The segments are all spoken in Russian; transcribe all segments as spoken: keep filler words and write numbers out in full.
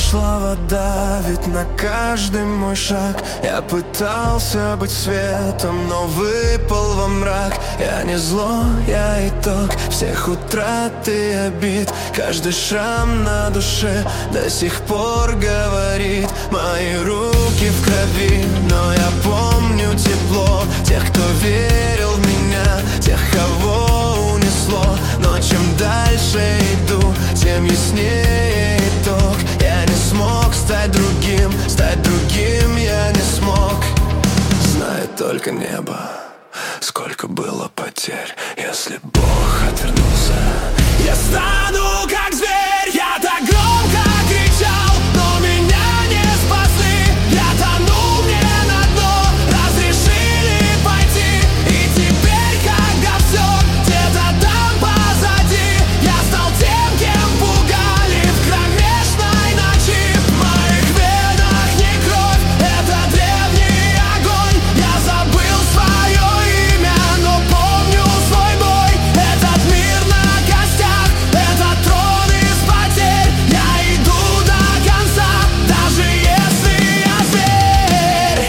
шла вода, ведь на каждый мой шаг я пытался быть светом, но выпал во мрак. Я не зло, я итог всех утрат и обид. Каждый шрам на душе до сих пор говорит: мои руки в крови, но я помню тепло тех, кто верил в меня, тех, кого унесло. Но чем дальше иду, тем яснее итог. Я не смог стать другим, стать другим я не смог. Знает только небо, сколько было потерь. Если Бог отвернулся, я стану как зверь. Я так громко кричал, но меня не спасли. Я тонул, мне на дно разрешили пойти. И теперь, когда все где-то там позади, я стал тем, кем пугали в кромешной ночи. В моих венах не кровь, это древний огонь. Я забыл свое имя, но помню свой бой. Этот мир на костях, это трон из потерь. Я иду до конца, даже если я зверь.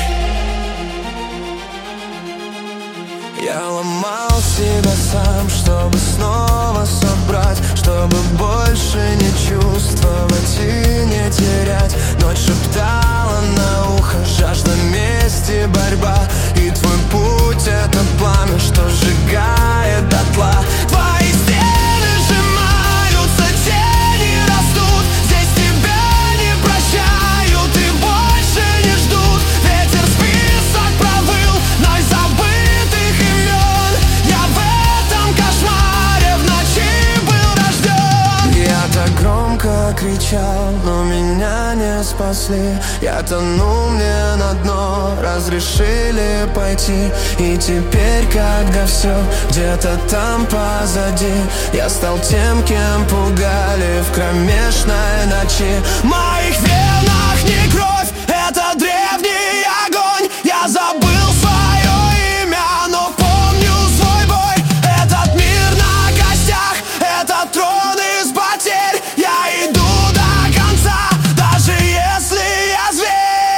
Я ломал себя сам, чтобы снова собрать, чтобы больше не чувствовать и не терять. Ночь шептала на ухо: жажда мести, борьба. И твой путь — это пламя, что сжигает дотла. Твои стены сжимаются, тени растут. Здесь тебя не прощают и больше не ждут. Ветер список провыл вновь забытых имен. Я в этом кошмаре в ночи был рожден. Я так громко кричал, но меня не спасли. Я тонул, мне на дно разрешили пойти. И теперь, когда все где-то там позади, я стал тем, кем пугали в кромешной ночи. В моих венах не кровь, это древний огонь. Я забыл свое имя, но помню свой бой. Этот мир на костях, это трон из потерь. Я иду до конца, даже если я зверь.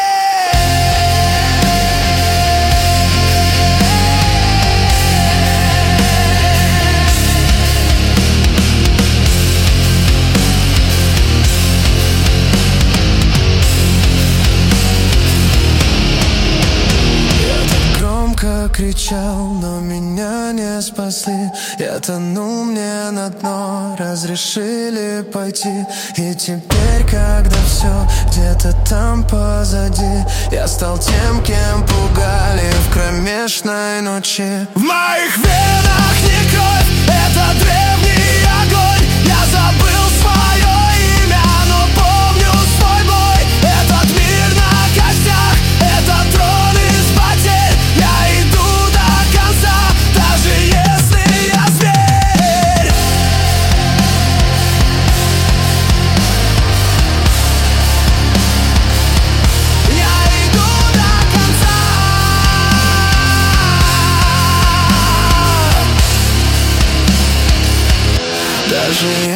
Я так громко кричал, но меня не спасли. Я тонул, мне на дно разрешили пойти. И теперь, когда все где-то там позади, я стал тем, кем пугали в кромешной ночи. В моих венах не кровь, это древний огонь. Я забыл свое имя, но помню свой бой. Этот мир на костях, это трон из потерь. Я иду до конца, даже если я зверь. Я иду до конца. Даже